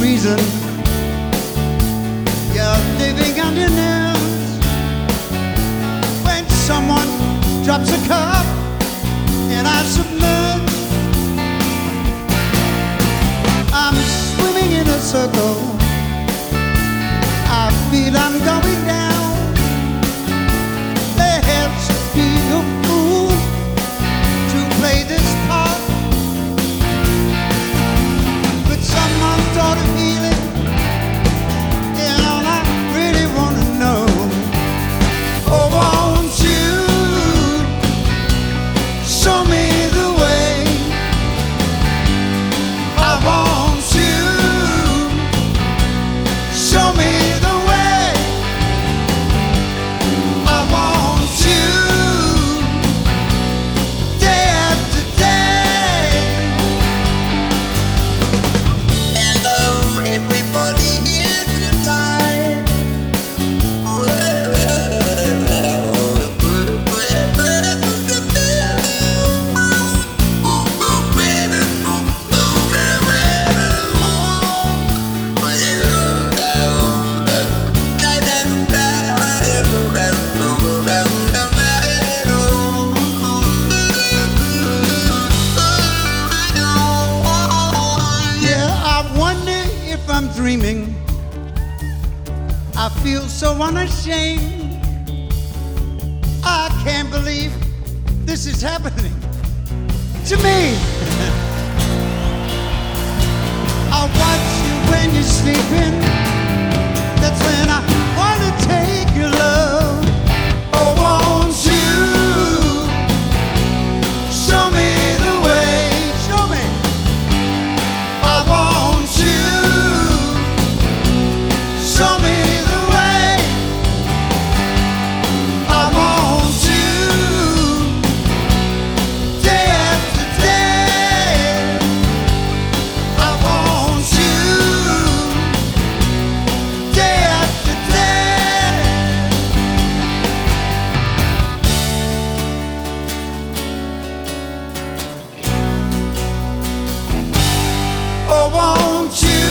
reason. You're living on your nerves. When someone drops a cup and I submerge, I'm swimming in a circle. I feel I'm going down. There has to be a fool to play this part, but someone thought of healing, and all I really want to know, oh, won't you show me the way? I want you show me the way. I want you day after day. Hello, everybody here tonight. Yeah, I wonder if I'm dreaming. I feel so unashamed. I can't believe this is happening to me. I watch you when you're sleeping. That's when I wanna take your love. Oh, won't you show me the way? Show me. I want you show me the way. I want you day after day. I want you day after day. Oh, won't you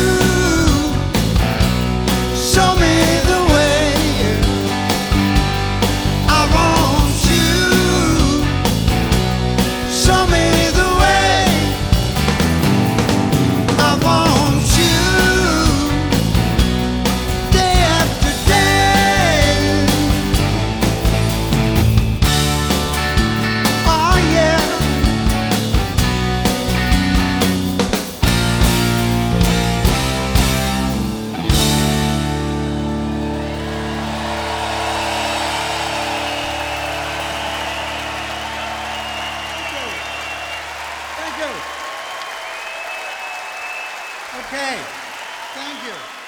show me the way? I want you show me the way. I want you day after day. Oh, yeah. Thank you. Okay. Thank you.